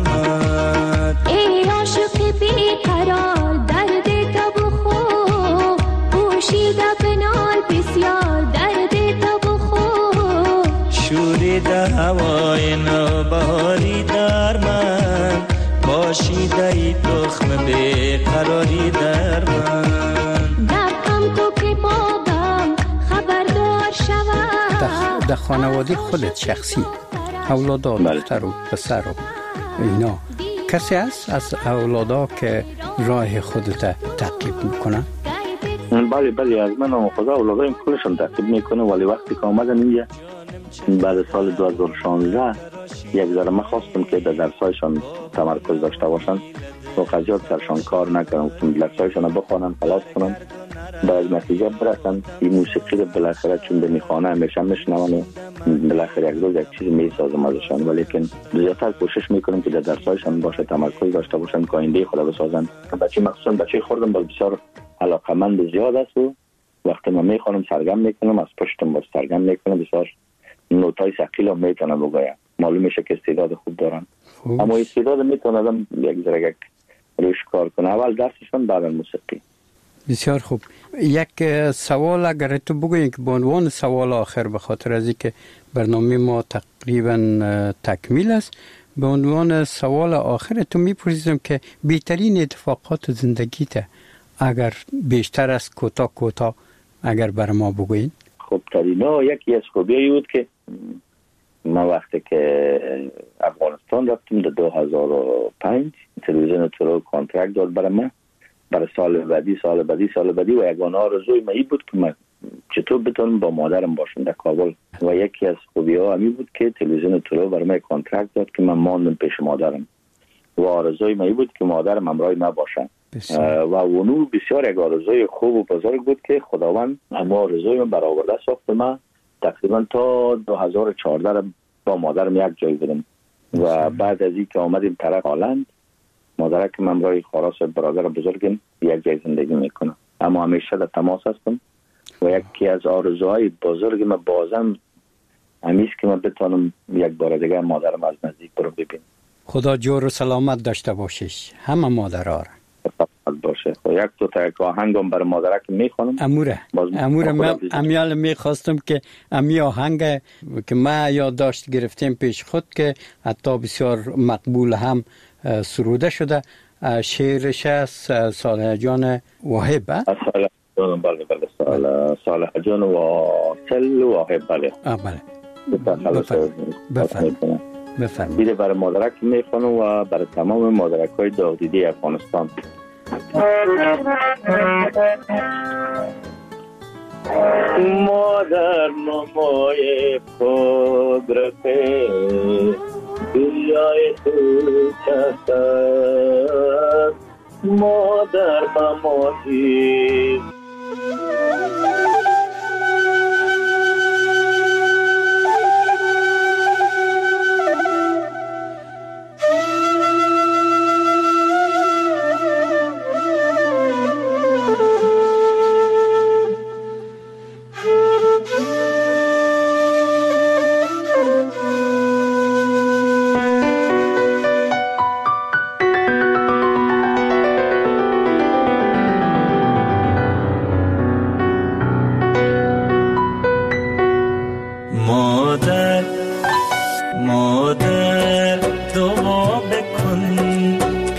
آمد. ای عاشق بیقرار درد تو بخور، پوشیده بنال بسیار درد تو بخور. شوریده هوای نوبهاری در من، باشیده ای تخم بیقراری در من. دقم کو که بابم خبردار شود. در خانواده خودت شخصی اولادا دختر و پسر و اینا کسی هست از اولادا که راه خودت تعقیب میکنه؟ بله از من و خدا اولادایم کلشون تعقیب میکنه، ولی وقتی که آمدن اینجا بعد سال 2016 یک ذره من خواستم که در درسایشان تمرکز داشته باشن و قضیات سرشان کار نکنم، درسایشان بخوانن خلاص کنن به نتیجه برسن. این موسیقی رو بالاخره چون به میخوانه همیشه میشنون و بالاخره یک روز یک چیزی میسازم ازشان، ولی که زیادتر کوشش میکنم که در درسایشان باشه، تمرکز داشته باشن که آینده خود بسازن. بچه مخصوصا بچه خوردم باز بسیار علاقمند زیاد است و وقتی من میخوانم سرگم میکنم، از پشتم باز سرگم میکنم، بسیار نوتای ثقیل هم میتونم بگویم. معلوم میشه که استعداد خوب دارن، اما استعداد میتونه آدم یک ذره روش کار کنه. اول درسشون بعد موسیقی. بسیار خوب. یک سوال اگر تو بگویی که به عنوان سوال آخر، به خاطر از اینکه برنامه ما تقریبا تکمیل است، به عنوان سوال آخر تو میپرسیدم که بهترین اتفاقات زندگیت اگر بیشتر از کوتاه اگر بر ما بگویین. خب ترینا یکی از خوبیایی بود که من وقتی که افغانستان رفتم در 2005 تلویزیون تورو کانترکت داد برای من برای سال بعدی و یگانه آرزوی من این بود که من چطور بتونم با مادرم باشم در کابل. و یکی از خوبی ها همی بود که تلویزیون تورو برای من کانترکت داد که من ماندم پیش مادرم و آرزوی من این بود که مادرم همراه من باشه و اونو بسیار یک آرزوی خوب و بزرگ بود که خداوند اما آرزوی من برآورده ساخت. من تقریبا تا 2014 با مادرم یک جای بودم و بعد از این که آمدیم طرف هلند، مادرک که من برای خاراس برادر بزرگم یک جای زندگی میکنم، اما همیشه در تماس هستم و یکی از آرزوهای بزرگ من بازم همیشه که من بتونم یک بار دیگه مادرم از نزدیک برو ببینم. خدا جور و سلامت داشته باشیش همه مادرها را. باشه. خب یک دو تا آهنگم برای مادرک میخونم. اموره من امیال میخواستم که امی آهنگ که ما یادداشت گرفتیم پیش خود که حتی بسیار مقبول هم سروده شده، شعرش است صالح جان واحب. صالح جان بله صالح جان واصل واحب بله. بفرمایید. دیده برای مادرک میخونم و برای تمام مادرک های داغدیده افغانستان. مادر نمای قدرت دنیای تو چست، مادر بمازی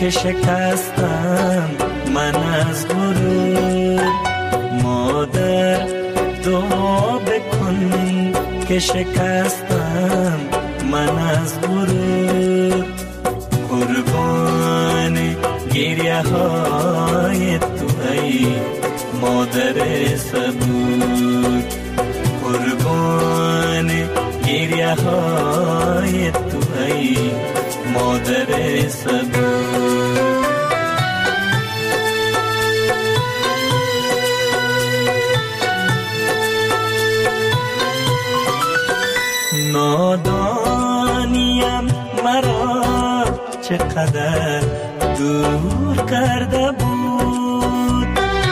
که شکستم من از غرور. مادر دعا بکن که شکستم من از غرور. قربان گریه های تو ای مادر صبور. قربان گریه های تو ای مادر صبور. نادانیم مرا چقدر دور کرده بود.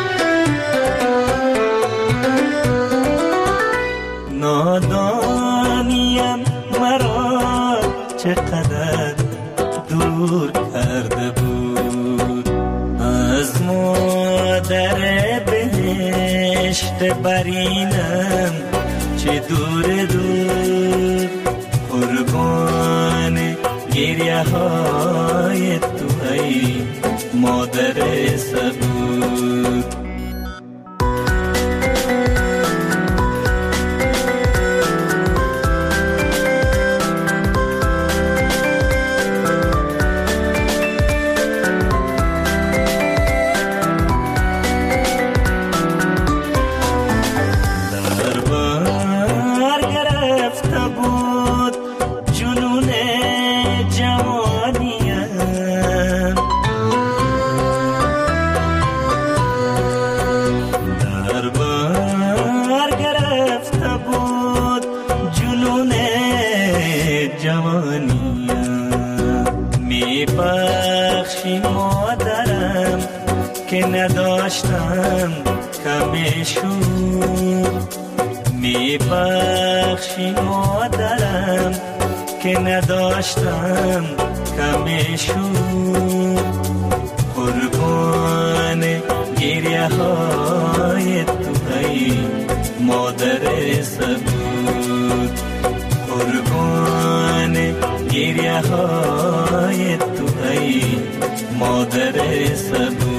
نادانیم مرا چقدر دور کرده بود. از مادر بهشت برینم چه دور دور. قربان گریه های تو ای مادر صبور. که نداشتم کمشون. میبخشی مادرم که نداشتم کمشون. قربان گریه های تو ای مادر صبور. قربان گریه های تو ای مادر صبور.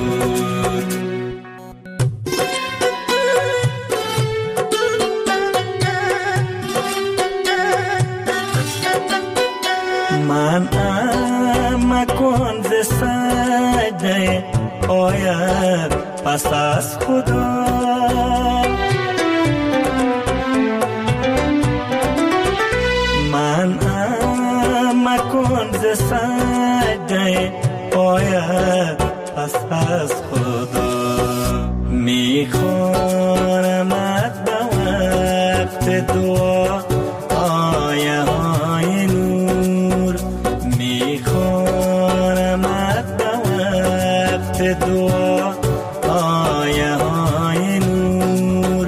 من مکن ز سجده آید پس از خدا. من مکن ز سجده آید پس از خدا. میخوانمت به وقت دعا آیه های نور. میخوانمت به وقت دعا آیه های نور.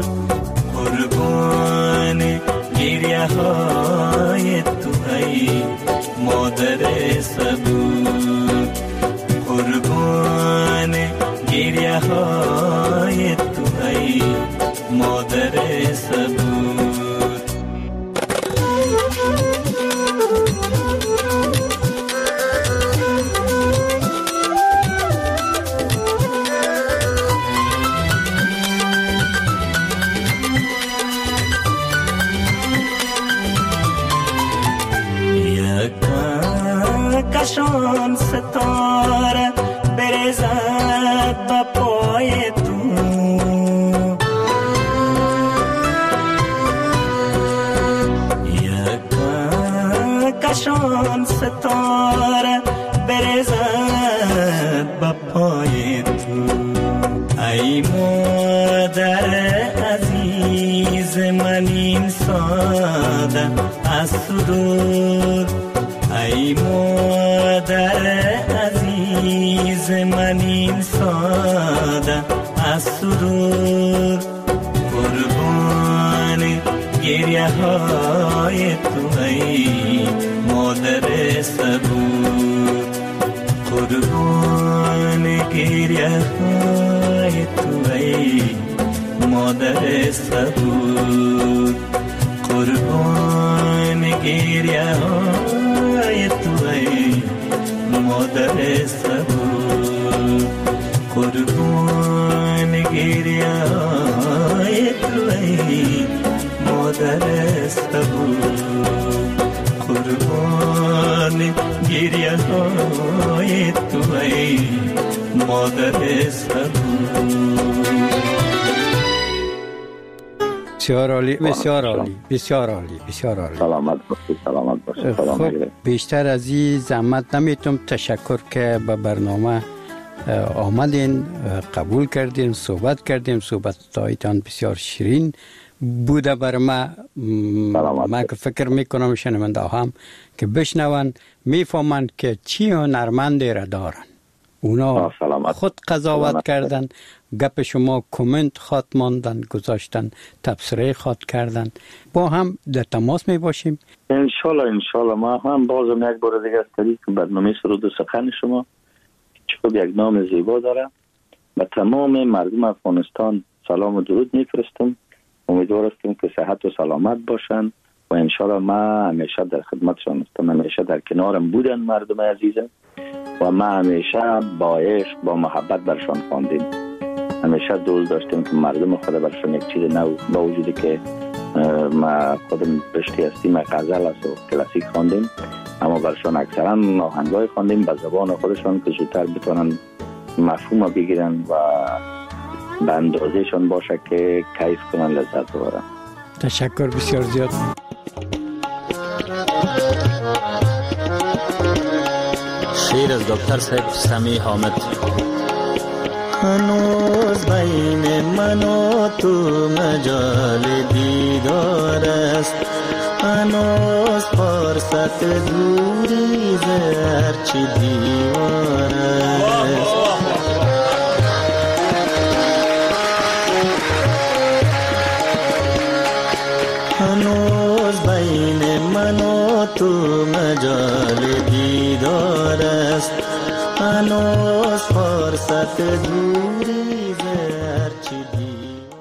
قربان گریه های تو ای مادر صبور. قربان گریه های تو ای مادر صبور. کشان ستاره برزد با پای تو. کشان ستاره برزد با پای تو. ای مادر عزیز من این ساده از صدور. ای مادر عزیز من این ساده از سرور. قربان گریه های تو ای مادر صبور. قربان گریه های تو ای مادر صبور. قربان گریه های تو ای مادر صبور. گریه های توی مادر سبو قربان گریه های توی مادر سبو. بسیار عالی، بسیار عالی، بسیار عالی، بسیار عالی. سلامت باشید، سلامت باشید. خب بیشتر از این زحمت نمیتونم. تشکر که به برنامه آمدین، قبول کردین، صحبت کردیم. صحبتایتان بسیار شیرین بوده بر من که فکر میکنم شنونده هم که بشنون میفهمند که چی هنرمندی را دارن. اونا خود قضاوت کردن، گپ شما کامنت خواد ماندن، گذاشتن، تبصره خواد کردن. با هم در تماس می باشیم انشالله. ما هم بازم یک بار دیگه از طریق برنامه سرود و سخن شما چون یک نام زیبا داره و تمام مردم افغانستان سلام و درود میفرستم. امیدوار هستم که صحت و سلامت باشن و انشالله ما همیشه در خدمتشان هستم، همیشه در کنارم بودن مردم عزیزم و ما همیشه با عشق با محبت برشان خواندیم. همیشه دوست داشتیم که مردم خود برشان یک چیز نو، با وجودی که ما خودم رشته هستیم غزل است و کلاسیک خواندیم، اما برشان اکثرا آهنگای خواندیم به زبان خودشان که زودتر بتونن مفهوم بگیرن و به اندازهشان باشه که کیف کنن، لذت ببرن. تشکر بسیار زیاد. شعر از دکتر صاحب سمی حامد. هنوز بین من و تو مجال دیدار است، هنوز فرصت دوری زرچی دیوار است. هنوز بین من و تو مجال دیدار است، هنوز فرصت دوری زرچی دیوار.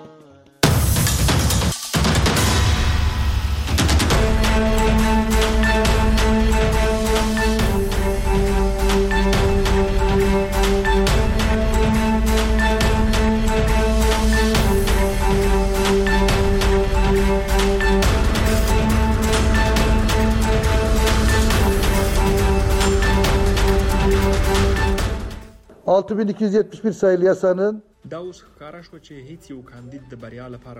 ...6271 sayılı yasanın... دا اوس ښکاره شو چې هیڅ یو کاندید د بریا لپاره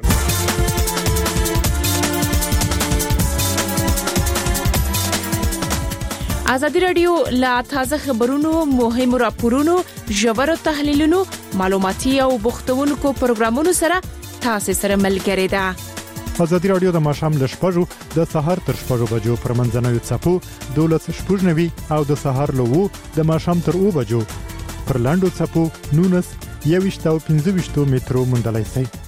ازادي رادیو لا تازه خبرونو، مهمو راپورونو، ژورو تحلیلونو، معلوماتي او بوختونکو پروګرامونو سره تاسو سره ملګری ده. ازادي رادیو د ماښام له 6 د سهار تر 6 بجو پر منځنوي څپو 12:90 او د سهار له 2 د ماښام تر 2 بجو پر لاندو څپو 19 21 او 25 مترو مندلای سي.